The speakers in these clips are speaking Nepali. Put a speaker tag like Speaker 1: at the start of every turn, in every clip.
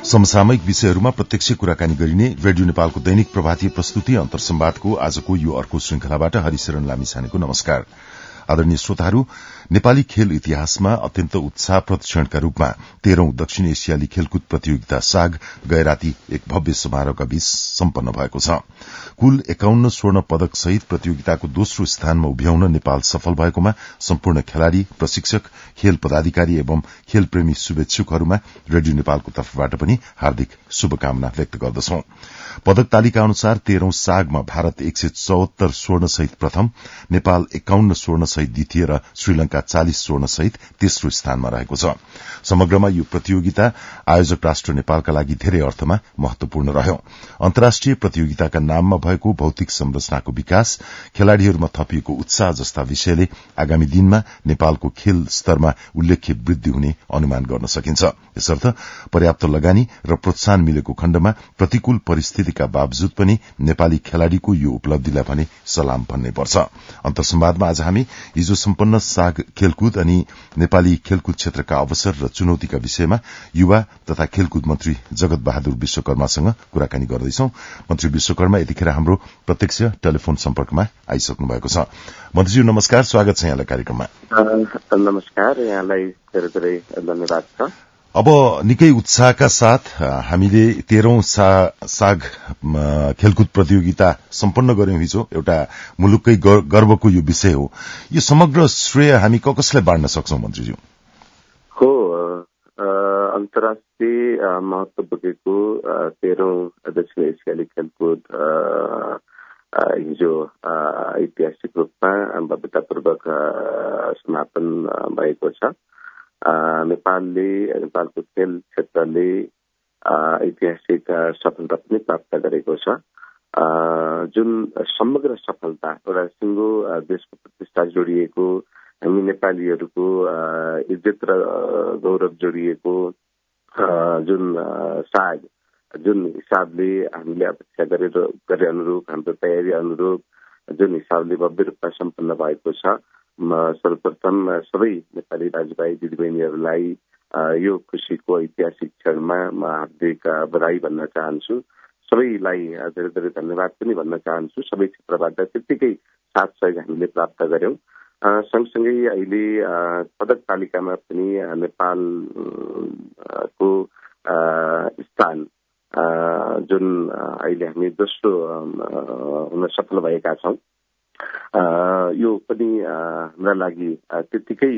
Speaker 1: समसामयिक विषयहरूमा प्रत्यक्ष कुराकानी गरिने रेडियो नेपालको दैनिक प्रभातीय प्रस्तुति अन्तर्संवादको आजको यो अर्को श्रृंखलाबाट हरिशरण लामिछानेको नमस्कार। आदरणीय श्रोताहरू, नेपाली खेल इतिहासमा अत्यन्त उत्साहप्रद क्षणका रूपमा 13औं दक्षिण एशियाली खेलकुद प्रतियोगिता साग गएराती एक भव्य समारोहका बीच सम्पन्न भएको छ। कुल 51 स्वर्ण पदक सहित प्रतियोगिताको दोस्रो स्थानमा उभ्याउन नेपाल सफल भएकोमा सम्पूर्ण खेलाड़ी, प्रशिक्षक, खेल पदाधिकारी एवं खेलप्रेमी शुभेच्छुकहरूमा रेडियो नेपालको तर्फबाट पनि हार्दिक शुभकामना व्यक्त गर्दछौं। पदक तालिका अनुसार 13औं सागमा भारत 174 स्वर्ण सहित प्रथम, नेपाल 51 स्वर्ण सहित द्वितीय र श्रीलंका 40 स्वर्ण सहित तेस्रो स्थानमा रहेको छ। समग्रमा यो प्रतियोगिता आयोजक राष्ट्र नेपालका लागि धेरै अर्थमा महत्वपूर्ण रह्यो। अन्तर्राष्ट्रिय प्रतियोगिताका नाममा भएको भौतिक संरचनाको विकास, खेलाड़ीहरूमा थपिएको उत्साह जस्ता विषयले आगामी दिनमा नेपालको खेल स्तरमा उल्लेख्य वृद्धि हुने अनुमान गर्न सकिन्छ। यसर्थ पर्याप्त लगानी र प्रोत्साहन मिलेको खण्डमा प्रतिकूल परिस्थितिका बावजुद पनि नेपाली खेलाड़ीको यो उपलब्धिलाई भने सलाम भन्नै पर्छ। अन्तर्संवादमा आज हामी हिजो सम्पन्न साग खेलकुद अनि नेपाली खेलकुद क्षेत्रका अवसर र चुनौतीका विषयमा युवा तथा खेलकुद मन्त्री जगत बहादुर विश्वकर्मासँग कुराकानी गर्दैछौं। मन्त्री विश्वकर्मा यतिखेर हाम्रो प्रत्यक्ष टेलिफोन सम्पर्कमा आइसक्नु भएको छ। मन्त्रीज्यू नमस्कार, स्वागत छ यहाँलाई कार्यक्रममा।
Speaker 2: नमस्कार, यहाँलाई धेरै धेरै धन्यवाद छ।
Speaker 1: अब निकै उत्साहका साथ हामीले 13औं साग खेलकुद प्रतियोगिता सम्पन्न गर्यौं हिजो। एउटा मुलुककै गर्वको यो विषय हो। यो समग्र श्रेय हामी कसलाई बाँड्न सक्छौं मन्त्रीज्यू?
Speaker 2: हो, अन्तर्राष्ट्रिय महत्व बोकेको 13औं दक्षिण एसियाली खेलकुद हिजो ऐतिहासिक रूपमा भव्यतापूर्वक समापन भएको छ। नेपालको खेल क्षेत्रले ऐतिहासिक सफलता पनि प्राप्त गरेको छ। जुन समग्र सफलता एउटा सिङ्गो देशको प्रतिष्ठा जोडिएको, हामी नेपालीहरूको इज्जत र गौरव जोडिएको जुन साग, जुन हिसाबले हामीले अपेक्षा गरे अनुरूप, हाम्रो तयारी अनुरूप जुन हिसाबले भव्य रूपमा सम्पन्न भएको छ, सर्वप्रथम सबै नेपाली दाजुभाइ दिदीबहिनीहरूलाई यो खुशीको ऐतिहासिक क्षणमा म हार्दिक बधाई भन्न चाहन्छु। सबैलाई धेरै धेरै धन्यवाद पनि भन्न चाहन्छु। सबै क्षेत्रबाट त्यत्तिकै साथ सहयोग हामीले प्राप्त गर्यौं। सँगसँगै अहिले पदक तालिकामा पनि नेपालको स्थान जुन अहिले हामी दोस्रो हुन सफल भएका छौं, यो पनि हाम्रा लागि त्यत्तिकै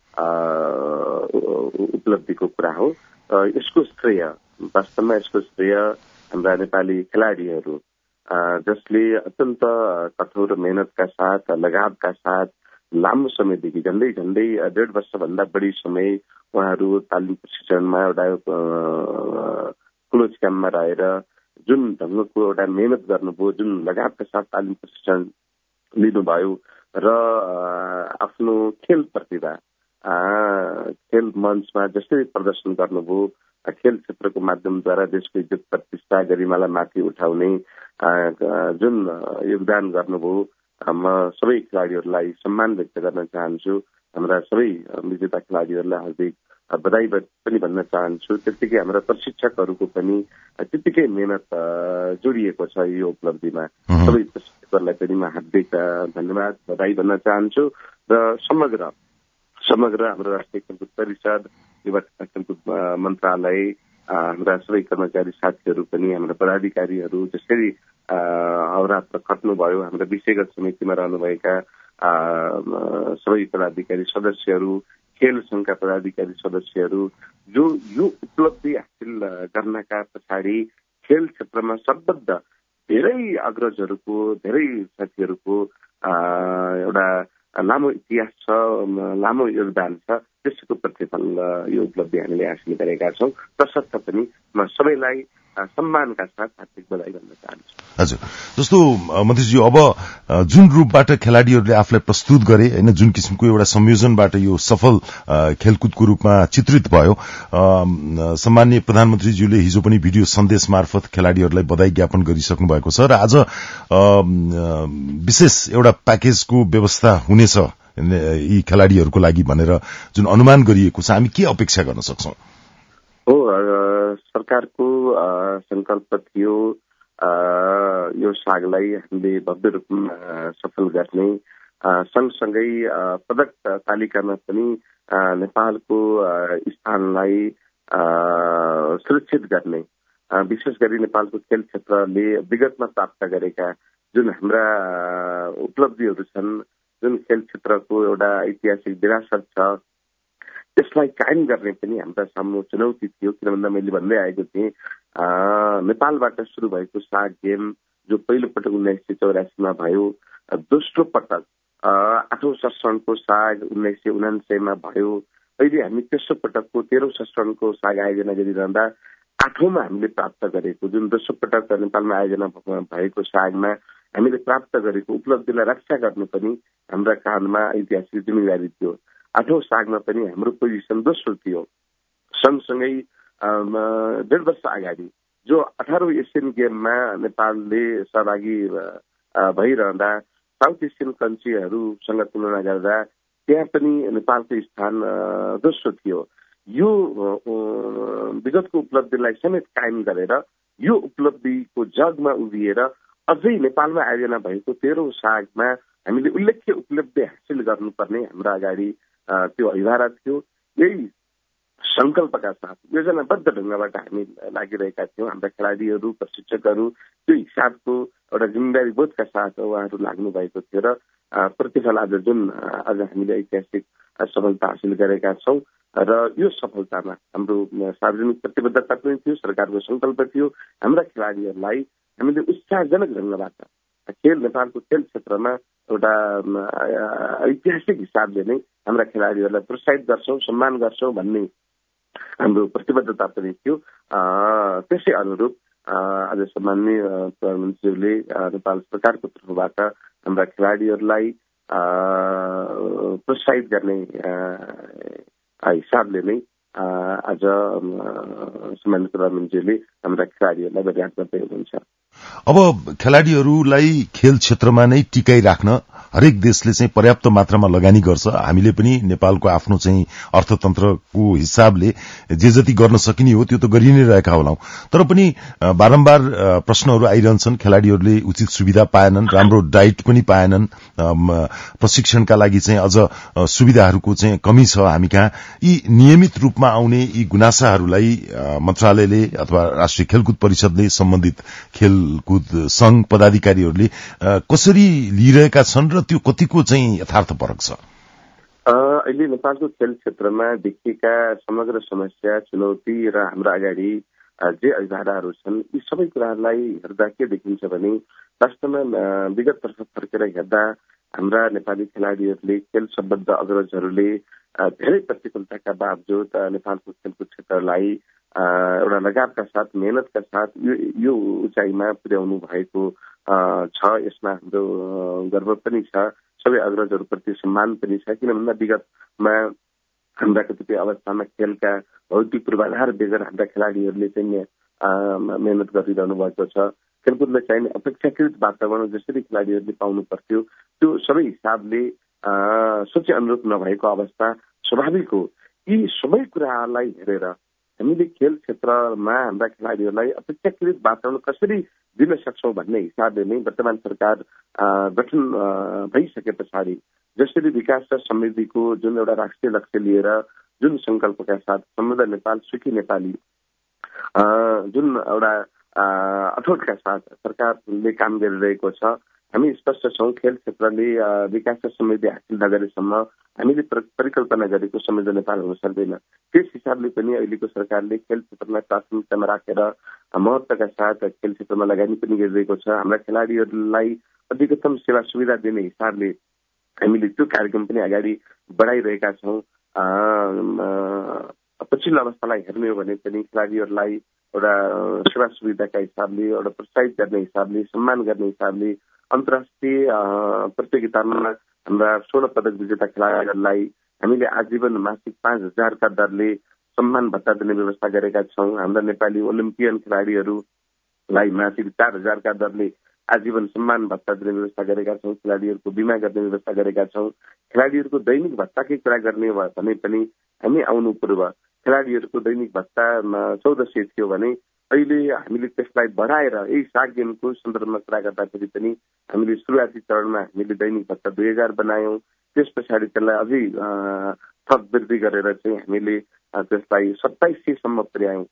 Speaker 2: उपलब्धिको कुरा हो। यसको श्रेय वास्तवमा हाम्रा नेपाली खेलाड़ीहरू जसले अत्यन्त कठोर मेहनतका साथ, लगावका साथ लामो समयदेखि झण्डै 1.5 वर्षभन्दा बढी समय उहाँहरू तालिम प्रशिक्षणमा एउटा क्लोज क्याम्पमा रहेर जुन ढङ्गको एउटा मेहनत गर्नुभयो, जुन लगावका साथ तालिम प्रशिक्षण लिनुभयो र आफ्नो खेल प्रतिभा खेल मञ्चमा जसरी प्रदर्शन गर्नुभयो, खेल क्षेत्रको माध्यमद्वारा देशको इज्जत प्रतिष्ठा गरिमालाई माथि उठाउने जुन योगदान गर्नुभयो, म सबै खेलाड़ीहरूलाई सम्मान व्यक्त गर्न चाहन्छु। हाम्रा सबै विजेता खेलाड़ीहरूलाई हार्दिक बधाई पनि भन्न चाहन्छु। त्यतिकै हाम्रा प्रशिक्षकहरूको पनि त्यतिकै मेहनत जोडिएको छ यो उपलब्धिमा। सबै प्रशिक्षकहरूलाई पनि म हार्दिक धन्यवाद बधाई भन्न चाहन्छु। र समग्र हाम्रो राष्ट्रिय खेलकुद परिषद, युवा खेलकुद मन्त्रालय, हाम्रा सबै कर्मचारी साथीहरू पनि, हाम्रा पदाधिकारीहरू जसरी अहोरात्र खट्नुभयो, हाम्रा विषयगत समितिमा रहनुभएका सबै पदाधिकारी सदस्यहरू, खेल संघका पदाधिकारी सदस्यहरू, जो यो उपलब्धि हासिल गर्नका पछाडि खेल क्षेत्रमा सम्बद्ध धेरै अग्रजहरूको, धेरै साथीहरूको एउटा लामो इतिहास छ, लामो योगदान छ। त्यसको प्रतिफल यो उपलब्धि हामीले हासिल गरेका छौं। तसर्थ पनि म सबैलाई सम्मानका साथ हार्दिक बधाई भन्न चाहन्छु।
Speaker 1: हजुर, जस्तो मन्त्रीज्यू, अब जुन रूपबाट खेलाड़ीहरूले आफूलाई प्रस्तुत गरे हैन, जुन किसिमको एउटा संयोजनबाट यो सफल खेलकुदको रूपमा चित्रित भयो, सम्माननीय प्रधानमन्त्रीज्यूले हिजो पनि भिडियो सन्देश मार्फत खेलाड़ीहरूलाई बधाई ज्ञापन गरिसक्नु भएको छ र आज विशेष एउटा प्याकेजको व्यवस्था हुनेछ यी खेलाड़ीहरूको लागि भनेर जुन अनुमान गरिएको छ, हामी के अपेक्षा गर्न सक्छौं?
Speaker 2: हो, सरकारको संकल्प थियो यो सागलाई हामीले भव्य रूपमा सफल गर्ने, सँगसँगै पदक तालिकामा पनि नेपालको स्थानलाई सुरक्षित गर्ने, विशेष गरी नेपालको खेल क्षेत्रले विगतमा प्राप्त गरेका जुन हाम्रा उपलब्धिहरू छन्, जुन खेल क्षेत्रको एउटा ऐतिहासिक विरासत छ, त्यसलाई कायम गर्ने पनि हाम्रा सामु चुनौती थियो। किन भन्दा मैले भन्दै आएको थिएँ, नेपालबाट सुरु भएको साग गेम जो पहिलो पटक 1984 भयो, दोस्रो पटक 8औं संस्करणको साग 1999 भयो, अहिले हामी तेस्रो पटकको 13औं संस्करणको साग आयोजना गरिरहँदा 8औंमा हामीले प्राप्त गरेको जुन दोस्रो पटक नेपालमा आयोजना भएको सागमा हामीले प्राप्त गरेको उपलब्धिलाई रक्षा गर्नु पनि हाम्रा काँधमा ऐतिहासिक जिम्मेवारी थियो। 8औं सागमा पनि हाम्रो पोजिसन दोस्रो थियो। सँगसँगै 1.5 वर्ष अगाडि जो 18औं एसियन गेममा नेपालले सहभागी भइरहँदा साउथ एसियन कन्ट्रीहरूसँग तुलना गर्दा त्यहाँ पनि नेपालको स्थान दोस्रो थियो। यो विगतको उपलब्धिलाई समेत कायम गरेर यो उपलब्धिको जगमा उभिएर अझै नेपालमा आयोजना भएको 13औं सागमा हामीले उल्लेख्य उपलब्धि हासिल गर्नुपर्ने हाम्रो अगाडि त्यो अभिभारा थियो। यही संकल्पका साथ योजनाबद्ध ढंगबाट हामी लागिरहेका थियौँ। हाम्रा खेलाडीहरू, प्रशिक्षकहरू त्यो हिसाबको एउटा जिम्मेवारी बोधका साथ उहाँहरू लाग्नु भएको थियो र प्रतिफल आज हामीले ऐतिहासिक सफलता हासिल गरेका छौँ र यो सफलतामा हाम्रो सार्वजनिक प्रतिबद्धता पनि थियो, सरकारको संकल्प थियो। हाम्रा खेलाडीहरूलाई हामीले उत्साहजनक ढंगबाट नेपालको खेल क्षेत्रमा एउटा ऐतिहासिक हिसाबले नै हाम्रा खेलाडीहरूलाई प्रोत्साहित गर्छौँ, सम्मान गर्छौँ भन्ने हाम्रो प्रतिबद्धता पनि थियो। त्यसै अनुरूप आज सम्माननीय प्रधानमन्त्रीले नेपाल सरकारको तर्फबाट हाम्रा खेलाडीहरूलाई प्रोत्साहित गर्ने हिसाबले नै आज सम्मानित प्रधानमन्त्रीले हाम्रा खेलाडीहरूलाई बधाई गर्दै हुनुहुन्छ।
Speaker 1: अब खेलाडीहरूलाई खेल क्षेत्रमा नै टिकाइराख्न हरेक देशले चाहिँ पर्याप्त मात्रामा लगानी गर्छ। हामीले पनि नेपालको आफ्नो चाहिँ अर्थतन्त्रको हिसाबले जे जति गर्न सकिने हो त्यो त गरि नै रहेका होलाौं। तर पनि बारम्बार प्रश्नहरू आइरहन्छन्, खेलाडीहरूले उचित सुविधा पाएनन्, राम्रो डाइट पनि पाएनन्, प्रशिक्षणका लागि चाहिँ अझ सुविधाहरूको चाहिँ कमी छ हामी कहाँ। यी नियमित रूपमा आउने यी गुनासाहरूलाई मन्त्रालयले अथवा राष्ट्रिय खेलकुद परिषदले सम्बन्धित खेलकुद संघ पदाधिकारीहरूले कसरी लिइरहेका छन् र त्यो कतिको चाहिँ यथार्थपरक छ?
Speaker 2: अहिले नेपालको खेल क्षेत्रमा देखिएका समग्र समस्या, चुनौती र हाम्रो अगाडि जे अभिभाराहरू छन्, यी सबै कुराहरूलाई हेर्दा के देखिन्छ भने वास्तवमा विगततर्फ फर्केर हेर्दा हाम्रा नेपाली खेलाडीहरूले, खेल सम्बद्ध अग्रजहरूले धेरै प्रतिकूलताका बावजुद नेपालको खेलकुद क्षेत्रलाई एउटा लगावका साथ, मेहनतका साथ यो उचाइमा पुर्याउनु भएको छ। यसमा हाम्रो गर्व पनि छ, सबै अग्रजहरूप्रति सम्मान पनि छ। किन भन्दा विगतमा हाम्रा कतिपय अवस्थामा खेलका भौतिक पूर्वाधार बेगर हाम्रा खेलाडीहरूले चाहिँ मेहनत गरिरहनु भएको छ। खेलकुदलाई चाहिने अपेक्षाकृत वातावरण जसरी खेलाडीहरूले पाउनु पर्थ्यो त्यो सबै हिसाबले सोचे अनुरूप नभएको अवस्था स्वाभाविक हो। यी सबै कुराहरूलाई हेरेर हामीले खेल क्षेत्रमा हाम्रा खेलाडीहरूलाई अपेक्षाकृत वातावरण कसरी दिन सक्छौँ भन्ने हिसाबले नै वर्तमान सरकार गठन भइसके पछाडि जसरी विकास र समृद्धिको जुन एउटा राष्ट्रिय लक्ष्य लिएर जुन संकल्पका साथ समृद्ध नेपाल, सुखी नेपाली जुन एउटा अठोटका साथ सरकारले काम गरिरहेको छ, हामी स्पष्ट छौँ। खेल क्षेत्रले विकास र समृद्धि हासिल नगरेसम्म हामीले परिकल्पना गरेको समृद्ध नेपाल हुन सक्दैन। त्यस हिसाबले पनि अहिलेको सरकारले खेल क्षेत्रलाई प्राथमिकतामा राखेर महत्त्वका साथ खेल क्षेत्रमा लगानी पनि गरिरहेको छ। हाम्रा खेलाडीहरूलाई अधिकतम सेवा सुविधा दिने हिसाबले हामीले त्यो कार्यक्रम पनि अगाडि बढाइरहेका छौँ। पछिल्लो अवस्थालाई हेर्ने हो भने पनि खेलाडीहरूलाई एउटा सेवा सुविधाका हिसाबले, एउटा प्रोत्साहित गर्ने हिसाबले, सम्मान गर्ने हिसाबले अन्तर्राष्ट्रिय प्रतियोगितामा हाम्रा स्वर्ण पदक विजेता खेलाडीहरूलाई हामीले आजीवन मासिक 5,000 का दरले सम्मान भत्ता दिने व्यवस्था गरेका छौँ। हाम्रा नेपाली ओलम्पियन खेलाडीहरूलाई मासिक 4,000 का दरले आजीवन सम्मान भत्ता दिने व्यवस्था गरेका छौँ। खेलाडीहरूको बिमा गर्ने व्यवस्था गरेका छौँ। खेलाडीहरूको दैनिक भत्ताकै कुरा गर्ने भने पनि हामी आउनु पूर्व खेलाडीहरूको दैनिक भत्ता 1400 थियो भने अहिले हामीले त्यसलाई बढाएर यही साग गेमको सन्दर्भमा कुरा गर्दाखेरि पनि हामीले सुरुवाती चरणमा हामीले दैनिक भत्ता 2000 बनायौं। त्यस पछाडि त्यसलाई अझै थप वृद्धि गरेर चाहिँ हामीले त्यसलाई 2700 सम्म पुर्यायौं।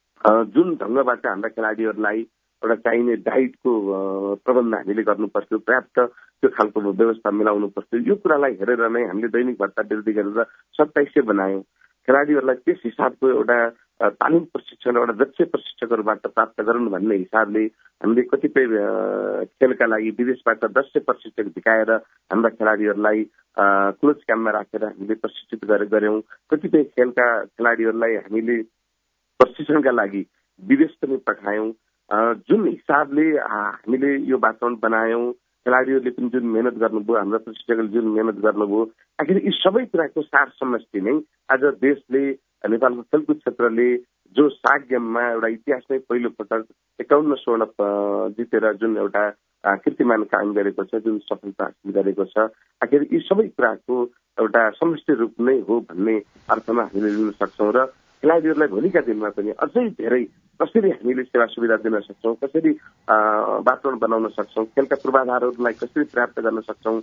Speaker 2: जुन ढंगबाट हाम्रा खेलाडीहरूलाई एउटा चाहिने डाइटको प्रबन्ध हामीले गर्नुपर्थ्यो, पर्याप्त त्यो खालको व्यवस्था मिलाउनु पर्थ्यो, यो कुरालाई हेरेर नै हामीले दैनिक भत्ता वृद्धि गरेर 2700 बनायौं। खेलाडीहरूलाई त्यस हिसाबको एउटा तालिम प्रशिक्षण एउटा दक्ष प्रशिक्षकहरूबाट प्राप्त गरून् भन्ने हिसाबले हामीले कतिपय खेलका लागि विदेशबाट दक्ष प्रशिक्षक झिकाएर हाम्रा खेलाडीहरूलाई क्लोज क्याम्पमा राखेर हामीले प्रशिक्षित गर्यौं। कतिपय खेलका खेलाडीहरूलाई हामीले प्रशिक्षणका लागि विदेश पनि पठायौं। जुन हिसाबले हामीले यो वातावरण बनायौं, खेलाडीहरूले पनि जुन मेहनत गर्नुभयो, हाम्रा प्रशिक्षकले जुन मेहनत गर्नुभयो, आखिर यी सबै कुराको सार समष्टि नै आज देशले नेपालको खेलकुद क्षेत्रले जो साग गेममा एउटा इतिहासमै पहिलो पटक 51 स्वर्ण जितेर जुन एउटा कीर्तिमान कायम गरेको छ, जुन सफलता हासिल गरेको छ, आखिर यी सबै कुराको एउटा समष्टि रूप नै हो भन्ने अर्थमा हामीले लिन सक्छौं र खेलाडीहरूलाई भोलिका दिनमा पनि अझै धेरै कसरी हामीले सेवा सुविधा दिन सक्छौं, कसरी वातावरण बनाउन सक्छौं, खेलका पूर्वाधारहरूलाई कसरी प्राप्त गर्न सक्छौं,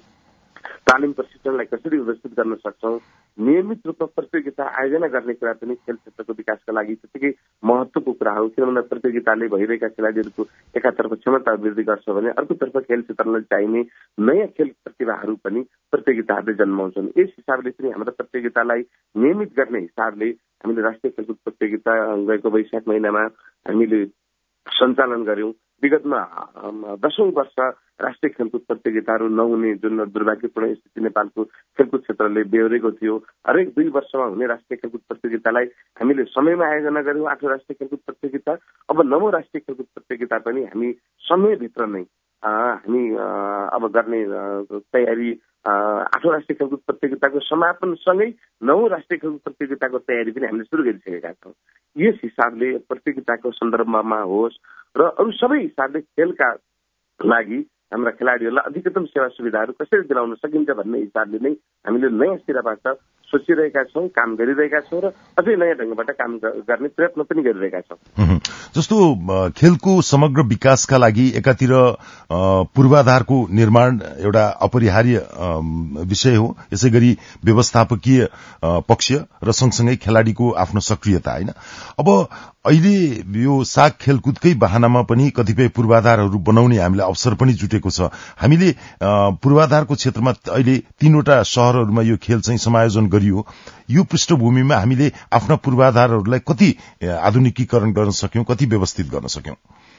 Speaker 2: तालिम प्रशिक्षणलाई कसरी व्यवस्थित गर्न सक्छौं, नियमित रूपमा प्रतियोगिता आयोजना गर्ने कुरा पनि खेल क्षेत्रको विकासका लागि त्यतिकै महत्त्वको कुरा हो। किनभने प्रतियोगिताले भइरहेका खेलाडीहरूको एकातर्फ क्षमता वृद्धि गर्छ भने अर्कोतर्फ खेल क्षेत्रलाई चाहिने नयाँ खेल प्रतिभाहरू पनि प्रतियोगिताहरूले जन्माउँछन्। यस हिसाबले पनि हाम्रो प्रतियोगितालाई नियमित गर्ने हिसाबले हामीले राष्ट्रिय खेलकुद प्रतियोगिता गएको वैशाख महिनामा हामीले सञ्चालन गर्यौं। विगतमा 10औं वर्ष राष्ट्रिय खेलकुद प्रतियोगिताहरू नहुने जुन दुर्भाग्यपूर्ण स्थिति नेपालको खेलकुद क्षेत्रले बेहोरेको थियो, हरेक 2 वर्षमा हुने राष्ट्रिय खेलकुद प्रतियोगितालाई हामीले समयमा आयोजना गर्यौं। 8औं राष्ट्रिय खेलकुद प्रतियोगिता, अब 9औं राष्ट्रिय खेलकुद प्रतियोगिता पनि हामी समयभित्र नै हामी अब गर्ने तयारी 8औं राष्ट्रिय खेलकुद प्रतियोगिताको समापनसँगै 9औं राष्ट्रिय खेलकुद प्रतियोगिताको तयारी पनि हामीले सुरु गरिसकेका छौं। यस हिसाबले प्रतियोगिताको सन्दर्भमा होस् र अरू सबै हिसाबले खेलका लागि हाम्रा खेलाडीहरूलाई अधिकतम सेवा सुविधाहरू कसरी दिलाउन सकिन्छ भन्ने हिसाबले नै हामीले नयाँ सिराबाट सोचिरहेका छौं, काम गरिरहेका छौं र अझै नयाँ ढंगबाट काम गर्ने प्रयत्न पनि गरिरहेका छौं।
Speaker 1: जस्तो खेलको समग्र विकासका लागि एकातिर पूर्वाधारको निर्माण एउटा अपरिहार्य विषय हो, यसैगरी व्यवस्थापकीय पक्ष र सँगसँगै खेलाडीको आफ्नो सक्रियता, हैन? अब अहिले यो साग खेलकुदकै बहानामा पनि कतिपय पूर्वाधारहरू बनाउने हामीलाई अवसर पनि जुटेको छ। हामीले पूर्वाधारको क्षेत्रमा अहिले 3वटा शहरहरूमा यो खेल चाहिँ समायोजन गरियो। यो पृष्ठभूमिमा हामीले आफ्ना पूर्वाधारहरूलाई कति आधुनिकीकरण गर्न सक्यौं, कति व्यवस्थित गर्न सक्यौं?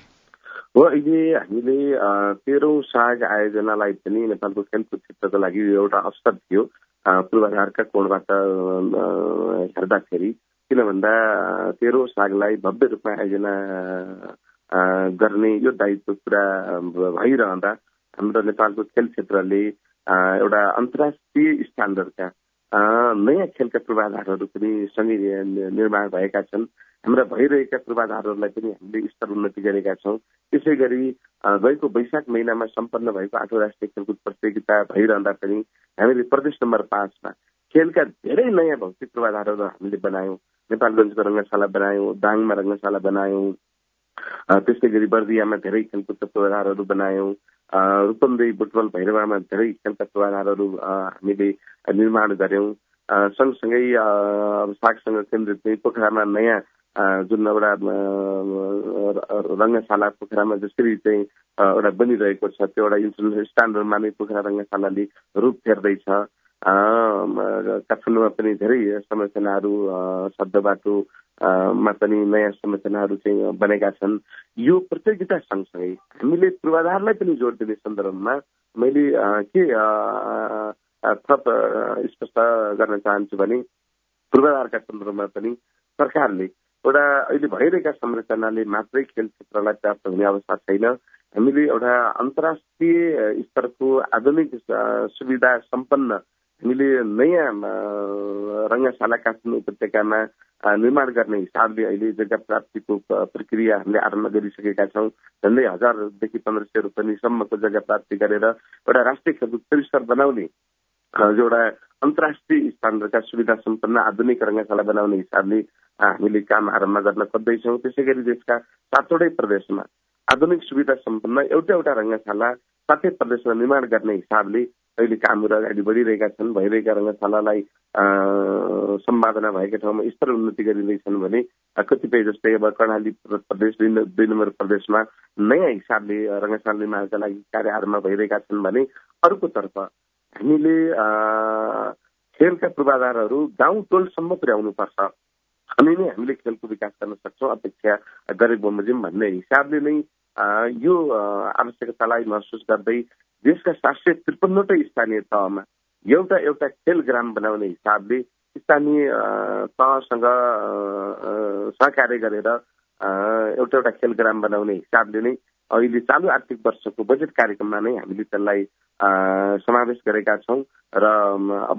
Speaker 2: हो, अहिले हामीले 13औं साग आयोजनालाई पनि नेपालको खेलकुद क्षेत्रको लागि एउटा अवसर थियो पूर्वाधारका कोणबाट हेर्दाखेरि। किन भन्दा 13औं सागलाई भव्य रूपमा आयोजना गर्ने यो दायित्व पुरा भइरहँदा हाम्रो नेपालको खेल क्षेत्रले एउटा अन्तर्राष्ट्रिय स्ट्यान्डर्डका नयाँ खेलका पूर्वाधारहरू पनि सँगै निर्माण भएका छन्। हाम्रा भइरहेका पूर्वाधारहरूलाई पनि हामीले स्तर उन्नति गरेका छौं। त्यसै गरी गएको वैशाख महिनामा सम्पन्न भएको 8औं राष्ट्रिय खेलकुद प्रतियोगिता भइरहँदा पनि हामीले प्रदेश नम्बर 5 मा खेलका धेरै नयाँ भौतिक पूर्वाधारहरू हामीले बनायौं। नेपालगञ्जको रंगशाला बनायौं, दाङमा रंगशाला बनायौं, त्यसै गरी बर्दियामा धेरै खेलकुदका पूर्वाधारहरू बनायौं, रूपन्देही बुटबल भैरवामा धेरै खेलका पूर्वाधारहरू हामीले निर्माण गर्यौं। सँगसँगै सागसँग केन्द्रित पोखरामा नयाँ जुन एउटा रंगशाला पोखरामा जसरी चाहिँ एउटा बनिरहेको छ, त्यो एउटा इन्टरनेसनल स्ट्यान्डर्डमा नै पोखरा रंगशालाले रूप फेर्दैछ। काठमाडौँमा पनि धेरै संरचनाहरू शब्दबाटोमा पनि नयाँ संरचनाहरू चाहिँ बनेका छन्। यो प्रतियोगिता सँगसँगै हामीले पूर्वाधारलाई पनि जोड दिने सन्दर्भमा मैले के थप स्पष्ट गर्न चाहन्छु भने पूर्वाधारका सन्दर्भमा पनि सरकारले एउटा अहिले भइरहेका संरचनाले मात्रै खेल क्षेत्रलाई प्राप्त हुने अवस्था छैन। हामीले एउटा अन्तर्राष्ट्रिय स्तरको आधुनिक सुविधा सम्पन्न हामीले नयाँ रंगशाला काठमाडौँ उपत्यकामा निर्माण गर्ने हिसाबले अहिले जग्गा प्राप्तिको प्रक्रिया हामीले आरम्भ गरिसकेका छौं। झन्डै 1000 देखि 1500 रुपैयाँसम्मको जग्गा प्राप्ति गरेर एउटा राष्ट्रिय खेलकुद परिसर बनाउने जो एउटा अन्तर्राष्ट्रिय स्ट्यान्डर्डका सुविधा सम्पन्न आधुनिक रंगशाला बनाउने हिसाबले हामीले काम आरम्भ गर्न खोज्दैछौँ। त्यसै गरी देशका 7वटै प्रदेशमा आधुनिक सुविधा सम्पन्न एउटा रंगशाला 7 प्रदेशमा निर्माण गर्ने हिसाबले अहिले कामहरू अगाडि बढिरहेका छन्। भइरहेका रंगशालालाई सम्पादना भएका ठाउँमा स्तर उन्नति गरिँदैछन् भने कतिपय जस्तै अब कर्णाली प्रदेश 2 नम्बर प्रदेशमा नयाँ हिसाबले रंगशाला निर्माणका लागि कार्य आरम्भ भइरहेका छन् भने अर्को तर्फ हामीले खेलका पूर्वाधारहरू गाउँ टोलसम्म पुर्याउनुपर्छ। अनि नै हामीले खेलको विकास गर्न सक्छौँ अपेक्षा गरेको बमोजिम भन्ने हिसाबले नै यो आवश्यकतालाई महसुस गर्दै देशका 753वटै स्थानीय तहमा एउटा खेल ग्राम बनाउने हिसाबले स्थानीय तहसँग सहकार्य गरेर एउटा खेल ग्राम बनाउने हिसाबले नै अहिले चालू आर्थिक वर्षको बजेट कार्यक्रममा नै हामीले त्यसलाई समावेश गरेका छौँ र अब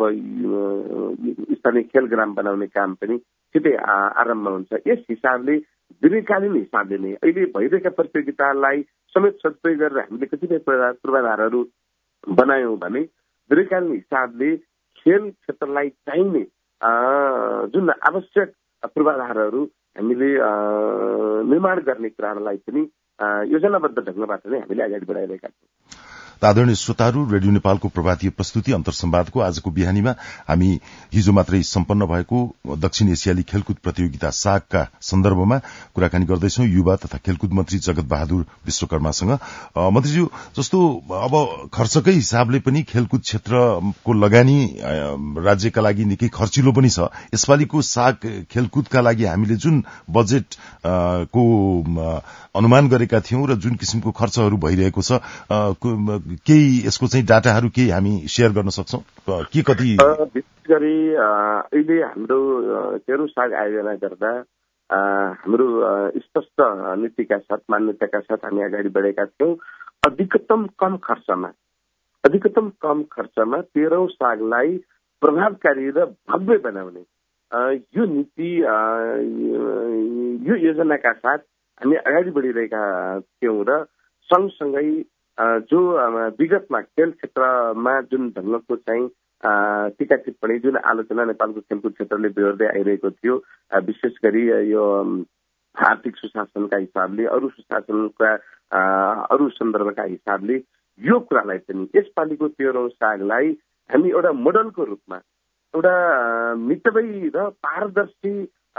Speaker 2: स्थानीय खेल ग्राम बनाउने काम पनि छिटै आरम्भ हुन्छ। यस हिसाबले दीर्घकालीन हिसाबले नै अहिले भइरहेका प्रतियोगितालाई समेत सदुपयोग गरेर हामीले कतिपय पूर्वाधारहरू बनायौँ भने दीर्घकालीन हिसाबले खेल क्षेत्रलाई चाहिने जुन आवश्यक पूर्वाधारहरू हामीले निर्माण गर्ने कुराहरूलाई पनि योजनाबद्ध ढंगबाट नै हामीले अगाडि बढाइरहेका छौँ।
Speaker 1: आदरणीय श्रोताहरू, रेडियो नेपालको प्रभातीय प्रस्तुति अन्तर्संवादको आजको बिहानीमा हामी हिजो मात्रै सम्पन्न भएको दक्षिण एसियाली खेलकुद प्रतियोगिता सागका सन्दर्भमा कुराकानी गर्दैछौं युवा तथा खेलकुद मन्त्री जगत बहादुर विश्वकर्मासँग। मन्त्रीज्यू, जस्तो अब खर्चकै हिसाबले पनि खेलकुद क्षेत्रको लगानी राज्यका लागि निकै खर्चिलो पनि छ। यसपालिको साग खेलकुदका लागि हामीले जुन बजेट को अनुमान गरेका थियौं र जुन किसिमको खर्चहरू भइरहेको छ, केही यसको चाहिँ डाटाहरू केही हामी शेयर गर्न सक्छौं के कति?
Speaker 2: विशेष गरी अहिले हाम्रो तेरो साग आयोजना गर्दा हाम्रो स्पष्ट नीतिका साथ मान्यताका साथ हामी अगाडि बढेका थियौं। अधिकतम कम खर्चमा तेरो सागलाई प्रभावकारी र भव्य बनाउने यो नीति यो योजनाका साथ हामी अगाडि बढिरहेका थियौं र सँगसँगै जो विगतमा खेल क्षेत्रमा जुन ढंगको चाहिँ टीका टिप्पणी जुन आलोचना नेपालको खेलकुद क्षेत्रले बेहोर्दै आइरहेको थियो, विशेष गरी यो आर्थिक सुशासनका हिसाबले अरू सुशासनका अरू सन्दर्भका हिसाबले यो कुरालाई पनि यसपालिको तेरो सागलाई हामी एउटा मोडलको रूपमा एउटा मितव्ययी र पारदर्शी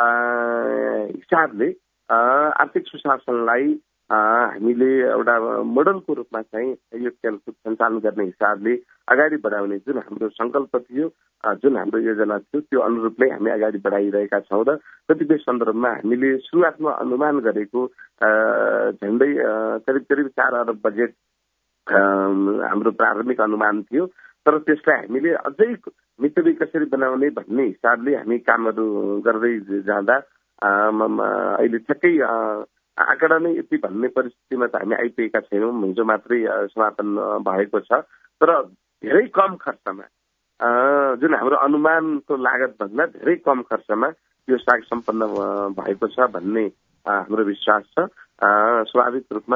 Speaker 2: हिसाबले आर्थिक सुशासनलाई हामीले एउटा मोडलको रूपमा चाहिँ यो खेलकुद सञ्चालन गर्ने हिसाबले अगाडि बढाउने जुन हाम्रो संकल्प थियो, जुन हाम्रो योजना थियो, त्यो अनुरूप नै हामी अगाडि बढाइरहेका छौँ र कतिपय सन्दर्भमा हामीले सुरुवातमा अनुमान गरेको झन्डै करिब 4 अरब बजेट हाम्रो प्रारम्भिक अनुमान थियो। तर त्यसलाई हामीले अझै मितव्ययी कसरी बनाउने भन्ने हिसाबले हामी कामहरू गर्दै जाँदा अहिले ठ्याक्कै आँकडा नै यति भन्ने परिस्थितिमा त हामी आइपुगेका छैनौँ। हिजो मात्रै समापन भएको छ। तर धेरै कम खर्चमा जुन हाम्रो अनुमानको लागत भन्दा धेरै कम खर्चमा यो साग सम्पन्न भएको छ भन्ने हाम्रो विश्वास छ। स्वाभाविक रूपमा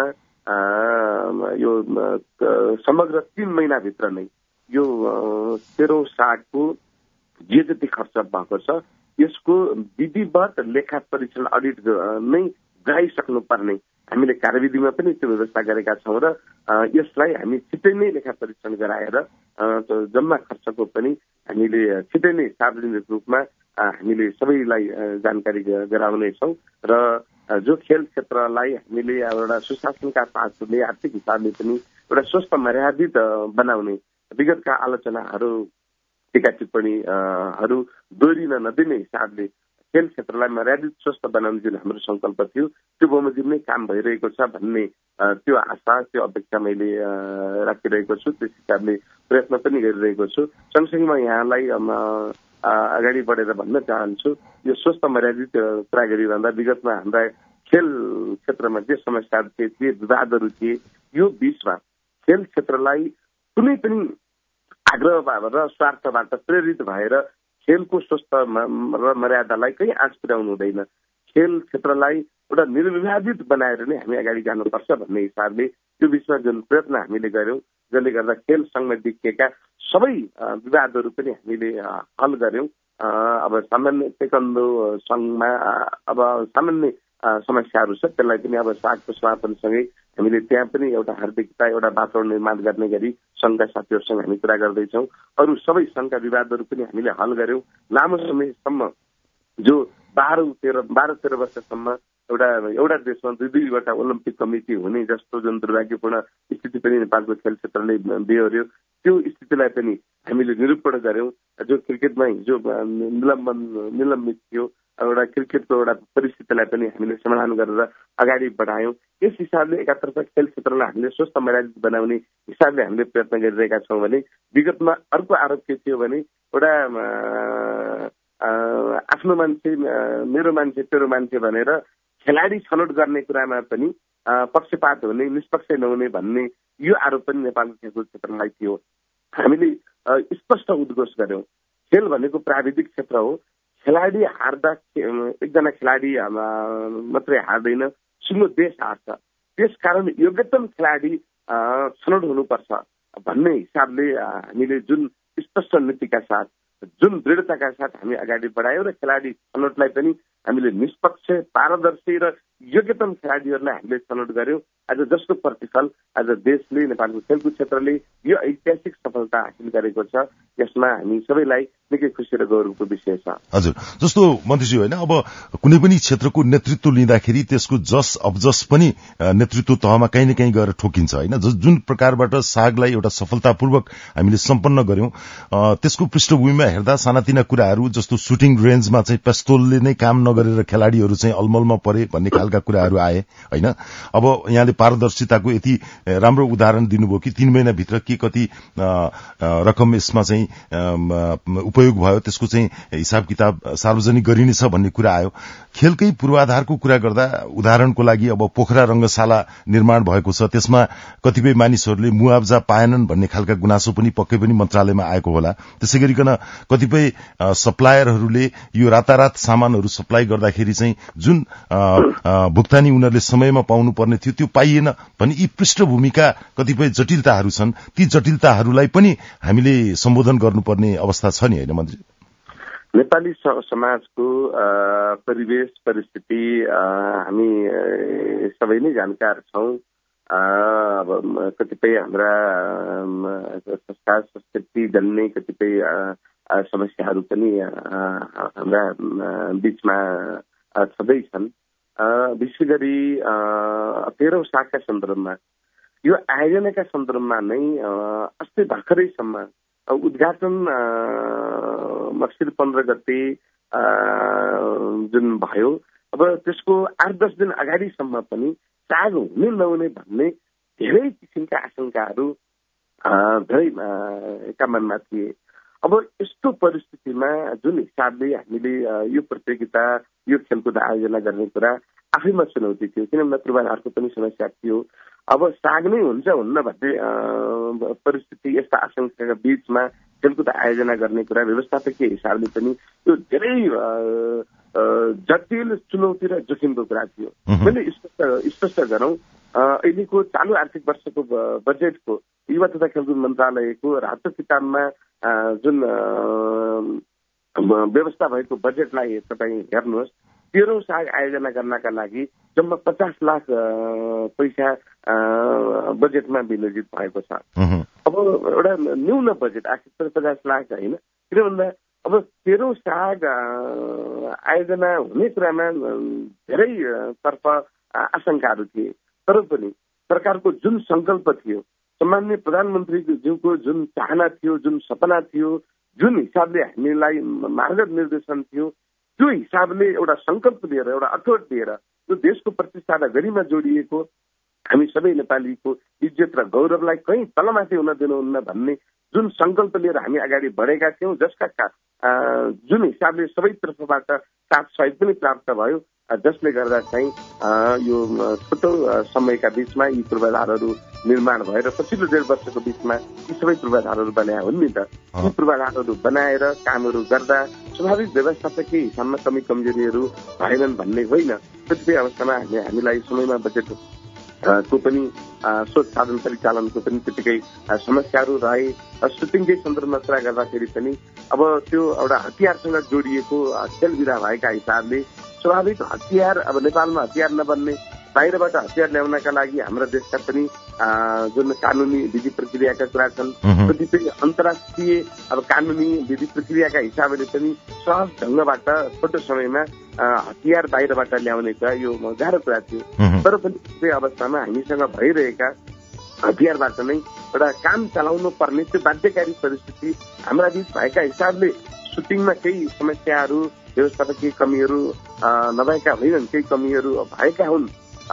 Speaker 2: यो समग्र 3 महिनाभित्र नै यो तेरो सागको जे जति खर्च भएको छ यसको विधिवत लेखा परीक्षण अडिट नै गराइसक्नुपर्ने हामीले कार्यविधिमा पनि त्यो व्यवस्था गरेका छौँ र यसलाई हामी छिटै नै लेखा परीक्षण गराएर जम्मा खर्चको पनि हामीले छिटै नै सार्वजनिक रूपमा हामीले सबैलाई जानकारी गराउनेछौँ र जो खेल क्षेत्रलाई हामीले एउटा सुशासनका साथले आर्थिक हिसाबले पनि एउटा स्वस्थ मर्यादित बनाउने विगतका आलोचनाहरू टीका टिप्पणीहरू दोहोरिन नदिने हिसाबले खेल क्षेत्रलाई मर्यादित स्वस्थ बनाउने जुन हाम्रो संकल्प थियो त्यो बमोजिम नै काम भइरहेको छ भन्ने त्यो आशा त्यो अपेक्षा मैले राखिरहेको छु। त्यस हिसाबले प्रयत्न पनि गरिरहेको छु। सँगसँगै म यहाँलाई अगाडि बढेर भन्न चाहन्छु यो स्वस्थ मर्यादित कुरा गरिरहँदा विगतमा हाम्रा खेल क्षेत्रमा जे समस्याहरू थिए, जे विवादहरू थिए, यो बीचमा खेल क्षेत्रलाई कुनै पनि आग्रह र स्वार्थबाट प्रेरित भएर खेलको स्वस्थ र मर्यादालाई कहीँ आँच पुर्याउनु हुँदैन। खेल क्षेत्रलाई एउटा निर्विवादित बनाएर नै हामी अगाडि जानुपर्छ भन्ने हिसाबले त्यो बीचमा जुन प्रयत्न हामीले गर्यौं जसले गर्दा खेल संघमा देखिएका सबै विवादहरू पनि हामीले हल गर्यौं अब सामान्य तेकन्दो सङ्घमा अब सामान्य समस्याहरू छ, त्यसलाई पनि अब सागको समापनसँगै हामीले त्यहाँ पनि एउटा हार्दिकता, एउटा वातावरण निर्माण गर्ने गरी सङ्घका साथीहरूसँग हामी कुरा गर्दैछौँ। अरू सबै सङ्घका विवादहरू पनि हामीले हल गर्यौँ। लामो समयसम्म जो 12-13 वर्षसम्म एउटा देशमा 2-2वटा ओलम्पिक कमिटी हुने जस्तो जुन दुर्भाग्यपूर्ण स्थिति पनि नेपालको खेल क्षेत्रले बेहोर्यो, त्यो स्थितिलाई पनि हामीले निरूपण गर्यौँ। जो क्रिकेटमा हिजो निलम्बित थियो, एउटा क्रिकेटको एउटा परिस्थितिलाई पनि हामीले समाधान गरेर अगाडि बढायौँ। यस हिसाबले एकातर्फ खेल क्षेत्रलाई हामीले स्वस्थ मर्यादित बनाउने हिसाबले हामीले प्रयत्न गरिरहेका छौँ भने विगतमा अर्को आरोप के थियो भने एउटा आफ्नो मान्छे मेरो मान्छे तेरो मान्छे भनेर खेलाडी छनौट गर्ने कुरामा पनि पक्षपात हुने, निष्पक्ष नहुने भन्ने यो आरोप पनि नेपालको खेलकुद क्षेत्रलाई थियो। हामीले स्पष्ट उद्घोष गर्यौँ, खेल भनेको प्राविधिक क्षेत्र हो। खेलाडी हार्दा एकजना खेलाडी मात्रै हार्दैन, सिङ्गो देश हार्छ। त्यसकारण योग्यतम खेलाडी छनौट हुनुपर्छ भन्ने हिसाबले हामीले जुन स्पष्ट नीतिका साथ, जुन दृढताका साथ हामी अगाडि बढायौँ र खेलाडी छनौटलाई पनि हामीले निष्पक्ष, पारदर्शी र योग्यतम खेलाडीहरूलाई हामीले छनौट गर्यौँ। आज जसको प्रतिफल आज देशले, नेपालको खेलकुद क्षेत्रले यो ऐतिहासिक सफलता हासिल गरेको छ, यसमा हामी सबैलाई निकै खुसी र गौरवको विषय छ।
Speaker 1: हजुर, जस्तो मन्त्रीजी होइन, अब कुनै पनि क्षेत्रको नेतृत्व लिँदाखेरि त्यसको जस अबजस पनि नेतृत्व तहमा कहीँ न कहीँ गएर ठोकिन्छ होइन। जुन प्रकारबाट सागलाई एउटा सफलतापूर्वक हामीले सम्पन्न गर्यौं, त्यसको पृष्ठभूमिमा हेर्दा सानातिना कुराहरू जस्तो सुटिङ रेन्जमा चाहिँ पेस्तोलले नै काम नगरेर खेलाडीहरू चाहिँ अलमलमा परे भन्ने खालका कुराहरू आए होइन। अब यहाँले पारदर्शिताको यति राम्रो उदाहरण दिनुभयो कि 3 महिनाभित्र के कति रकम यसमा चाहिँ उपयोग भयो, त्यसको चाहिँ हिसाब किताब सार्वजनिक गरिनेछ भन्ने कुरा आयो। खेलकै पूर्वाधारको कुरा गर्दा उदाहरणको लागि अब पोखरा रंगशाला निर्माण भएको छ, त्यसमा कतिपय मानिसहरूले मुआवजा पाएनन् भन्ने खालका गुनासो पनि पक्कै पनि मन्त्रालयमा आएको होला। त्यसै गरिकन कतिपय सप्लायरहरूले यो रातारात सामानहरू सप्लाई गर्दाखेरि चाहिँ जुन भुक्तानी उनीहरूले समयमा पाउनुपर्ने थियो त्यो पाइएन भने यी पृष्ठभूमिका कतिपय जटिलताहरू छन्। ती जटिलताहरूलाई पनि हामीले सम्बोधन गर्नुपर्ने अवस्था छ नि होइन मन्त्री?
Speaker 2: नेपाली समाजको परिवेश परिस्थिति हामी सबै नै जानकार छौं। अब कतिपय हाम्रा संस्कार संस्कृति जन्ने कतिपय समस्याहरू पनि हाम्रा बीचमा छँदैछन्। विशेष गरी 13औं सागका सन्दर्भमा, यो आयोजनाका सन्दर्भमा नै अस्ति भर्खरैसम्म उद्घाटन मक्सिर 15 गते जुन भयो, अब त्यसको 8-10 दिन अगाडिसम्म पनि साग हुने नहुने भन्ने धेरै किसिमका आशंकाहरू धेरैका मनमा थिए। अब यस्तो परिस्थितिमा जुन हिसाबले हामीले यो प्रतियोगिता, यो खेलकुद आयोजना गर्ने कुरा आफैमा चुनौती थियो, किनभने पूर्वाधारको पनि समस्या थियो। अब साग नै हुन्छ हुन्न भन्ने परिस्थिति, यस्ता आशंकाका बीचमा खेलकुद आयोजना गर्ने कुरा व्यवस्थापकीय हिसाबले पनि त्यो धेरै जटिल चुनौती र जोखिमको कुरा थियो। मैले स्पष्ट गरौँ, अहिलेको चालु आर्थिक वर्षको बजेटको युवा तथा खेलकुद मन्त्रालयको रातो किताबमा जुन व्यवस्था भएको बजेटलाई तपाईँ हेर्नुहोस्, 13औं साग आयोजना गर्नका लागि जम्मा 50 लाख पैसा बजेटमा विनियोजित भएको छ। अब एउटा न्यून बजेट, आखिर 50 लाख होइन, किन भन्दा अब 13औं साग आयोजना हुने कुरामा धेरै तर्फ आशंकाहरू थिए। तर पनि सरकारको जुन संकल्प थियो, सम्माननीय प्रधानमन्त्रीज्यूको जुन चाहना थियो, जुन सपना थियो, जुन हिसाबले हामीलाई मार्गनिर्देशन थियो, त्यो हिसाबले एउटा संकल्प लिएर, एउटा अठोट लिएर त्यो देशको प्रतिष्ठा र गरिमा जोडिएको हामी सबै नेपालीको इज्जत र गौरवलाई कहीँ तलमाथि हुन दिनुहुन्न भन्ने जुन संकल्प लिएर हामी अगाडि बढेका थियौँ, जसका जुन हिसाबले सबै तर्फबाट साथ सहयोग पनि प्राप्त भयो, जसले गर्दा चाहिँ यो छोटो समयका बीचमा यी पूर्वाधारहरू निर्माण भएर पछिल्लो 1.5 वर्षको बीचमा यी सबै पूर्वाधारहरू बनाए हुन् नि त। यी पूर्वाधारहरू बनाएर कामहरू गर्दा स्वाभाविक व्यवस्थापकीय हिसाबमा कमी कमजोरीहरू भएनन् भन्ने होइन। कतिपय अवस्थामा हामीलाई समयमा बजेट को पनि स्रोत साधन परिचालनको पनि त्यतिकै समस्याहरू रहे। सुटिङकै सन्दर्भमा कुरा गर्दाखेरि पनि अब त्यो एउटा हतियारसँग जोडिएको खेल विधा भएका हिसाबले स्वाभाविक हतियार अब नेपालमा हतियार नबन्ने, बाहिरबाट हतियार ल्याउनका लागि हाम्रा देशका पनि जुन कानुनी विधि प्रक्रियाका कुरा छन्, कतिपय अन्तर्राष्ट्रिय अब कानुनी विधि प्रक्रियाका हिसाबले पनि सहज ढङ्गबाट छोटो समयमा हतियार बाहिरबाट ल्याउने कुरा यो गाह्रो कुरा थियो। तर पनि त्यो अवस्थामा हामीसँग भइरहेका हतियारबाट नै एउटा काम चलाउनु पर्ने त्यो बाध्यकारी परिस्थिति हाम्रा बीच भएका हिसाबले सुटिङमा केही समस्याहरू, व्यवस्थापकीय कमीहरू नभएका होइनन्, केही कमीहरू भएका हुन्।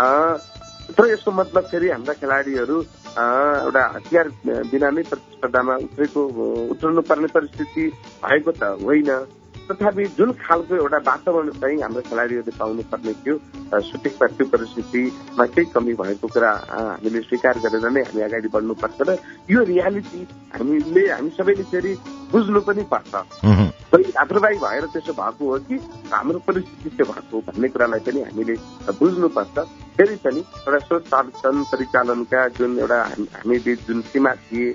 Speaker 2: तर यसको मतलब फेरि हाम्रा खेलाडीहरू एउटा हतियार बिना नै प्रतिस्पर्धामा उत्रनु पर्ने परिस्थिति भएको त होइन। तथापि जुन खालको एउटा वातावरण चाहिँ हाम्रो खेलाडीहरूले पाउनु पर्ने थियो, सुटिङमा त्यो परिस्थितिमा केही कमी भएको कुरा हामीले स्वीकार गरेर नै हामी अगाडि बढ्नुपर्छ र यो रियालिटी हामी सबैले फेरि बुझ्नु पनि पर्छ। लापरवाही भएर त्यसो भएको हो कि हाम्रो परिस्थिति त्यो भएको भन्ने कुरालाई पनि हामीले बुझ्नुपर्छ। फेरि पनि एउटा स्रोत साधन परिचालनका जुन एउटा हामी बीच जुन सीमा थिए,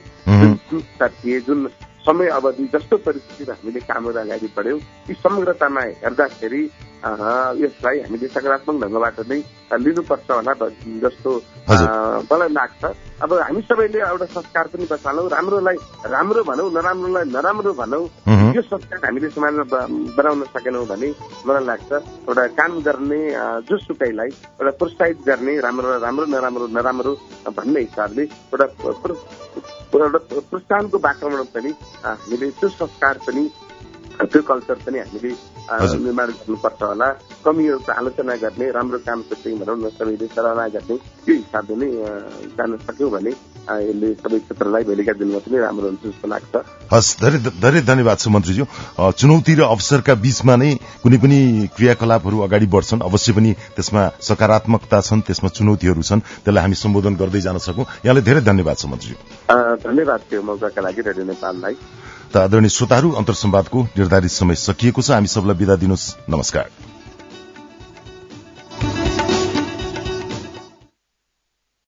Speaker 2: जुन समय अवधि जस्तो परिस्थितिमा हामीले कामहरू अगाडि बढ्यौँ, यी समग्रतामा हेर्दाखेरि यसलाई हामीले सकारात्मक ढङ्गबाट नै लिनुपर्छ होला जस्तो मलाई लाग्छ। अब हामी सबैले एउटा संस्कार पनि बचालौँ, राम्रोलाई राम्रो भनौँ, नराम्रोलाई नराम्रो भनौँ, यो संस्कार हामीले समाजमा बनाउन सकेनौँ भने मलाई लाग्छ एउटा काम गर्ने जोसुकैलाई एउटा प्रोत्साहित गर्ने, राम्रोलाई राम्रो, नराम्रो नराम्रो भन्ने हिसाबले एउटा प्रोत्साहनको वातावरण पनि हामीले त्यो संस्कार पनि त्यो कल्चर पनि हामीले निर्माण गर्नुपर्छ होला। कमीहरूको आलोचना गर्ने, राम्रो कामको चाहिँ भनौँ न सबैले सराहना गर्ने त्यो हिसाबले नै जान सक्यौँ भने यसले सबै क्षेत्रलाई भोलिका दिनमा पनि राम्रो हुन्छ जस्तो लाग्छ।
Speaker 1: हस्, धेरै धन्यवाद छ मन्त्रीज्यू। चुनौती र अवसरका बीचमा नै कुनै पनि क्रियाकलापहरू अगाडि बढ्छन्, अवश्य पनि त्यसमा सकारात्मकता छन्, त्यसमा चुनौतीहरू छन्, त्यसलाई हामी सम्बोधन गर्दै जान सकौँ। यहाँलाई धेरै धन्यवाद छ मन्त्रीज्यू।
Speaker 2: धन्यवाद थियो मौकाका लागि रेडियो नेपाललाई।
Speaker 1: त आदरणीय श्रोताहरू, अन्तर्संवादको निर्धारित समय सकिएको छ। हामी सबलाई बिदा दिनुहोस्। नमस्कार।